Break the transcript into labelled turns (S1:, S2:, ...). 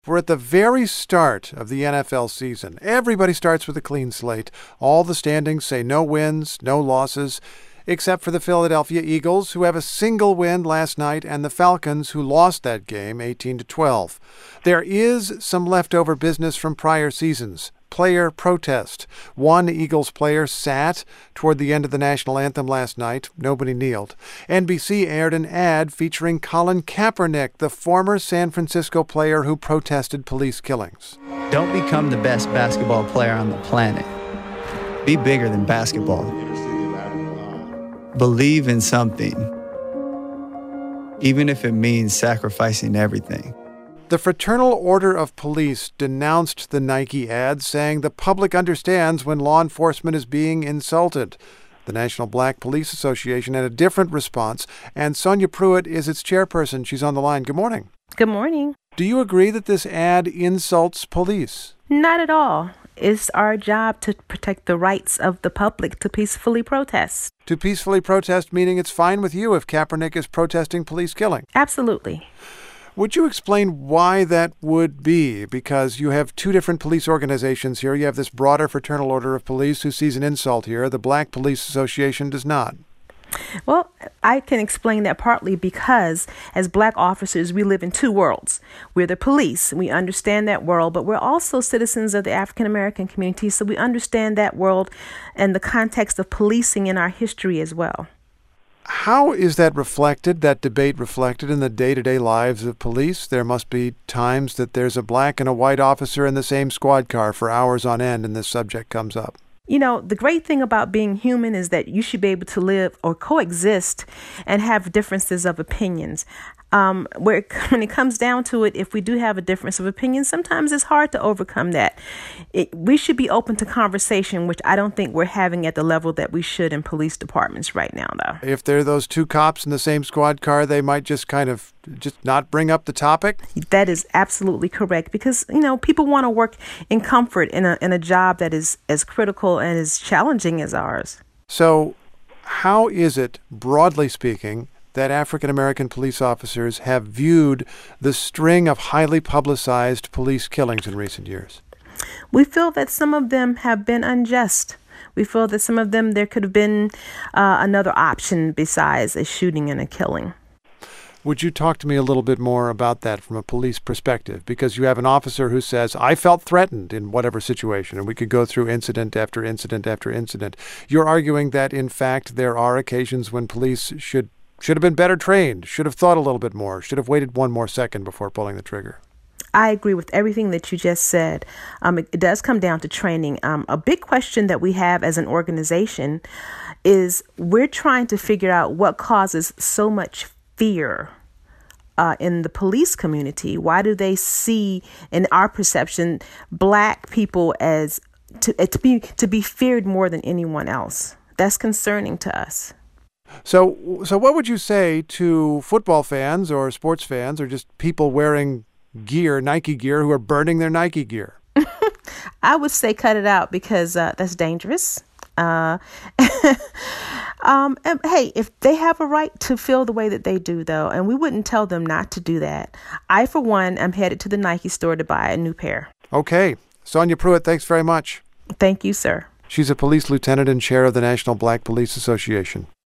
S1: We're at the very start of the NFL season. Everybody starts with a clean slate. All the standings say no wins, no losses, except for the Philadelphia Eagles, who have a single win last night, and the Falcons, who lost that game 18-12. There is some leftover business from prior seasons. Player protest. One Eagles player sat toward the end of the national anthem last night. Nobody kneeled. NBC aired an ad featuring Colin Kaepernick, the former San Francisco player who protested police killings.
S2: Don't become the best basketball player on the planet. Be bigger than basketball. Believe in something, even if it means sacrificing everything.
S1: The Fraternal Order of Police denounced the Nike ad, saying the public understands when law enforcement is being insulted. The National Black Police Association had a different response, and Sonia Pruitt is its chairperson. She's on the line. Good morning.
S3: Good morning.
S1: Do you agree that this ad insults police?
S3: Not at all. It's our job to protect the rights of the public to peacefully protest.
S1: To peacefully protest, meaning it's fine with you if Kaepernick is protesting police killing?
S3: Absolutely.
S1: Would you explain why that would be? Because you have two different police organizations here. You have this broader Fraternal Order of Police who sees an insult here. The Black Police Association does not.
S3: Well, I can explain that partly because as Black officers, we live in two worlds. We're the police. We understand that world, but we're also citizens of the African American community, so we understand that world and the context of policing in our history as well.
S1: How is that debate reflected in the day-to-day lives of police? There must be times that there's a black and a white officer in the same squad car for hours on end and this subject comes up.
S3: You know, the great thing about being human is that you should be able to live or coexist and have differences of opinions. When it comes down to it, if we do have a difference of opinion, sometimes it's hard to overcome that. We should be open to conversation, which I don't think we're having at the level that we should in police departments right now, though.
S1: If there are those two cops in the same squad car, they might just not bring up the topic?
S3: That is absolutely correct because, people want to work in comfort in a job that is as critical and as challenging as ours.
S1: So how is it, broadly speaking, that African-American police officers have viewed the string of highly publicized police killings in recent years?
S3: We feel that some of them have been unjust. We feel that some of them, there could have been another option besides a shooting and a killing.
S1: Would you talk to me a little bit more about that from a police perspective? Because you have an officer who says, I felt threatened in whatever situation, and we could go through incident after incident after incident. You're arguing that, in fact, there are occasions when police should have been better trained, should have thought a little bit more, should have waited one more second before pulling the trigger.
S3: I agree with everything that you just said. It does come down to training. A big question that we have as an organization is we're trying to figure out what causes so much fear in the police community. Why do they see, in our perception, Black people as to be feared more than anyone else? That's concerning to us.
S1: So what would you say to football fans or sports fans or just people wearing gear, Nike gear, who are burning their Nike gear?
S3: I would say cut it out because that's dangerous. And, hey, if they have a right to feel the way that they do, though, and we wouldn't tell them not to do that. I, for one, am headed to the Nike store to buy a new pair.
S1: Okay. Sonia Pruitt, thanks very much.
S3: Thank you, sir.
S1: She's a police lieutenant and chair of the National Black Police Association.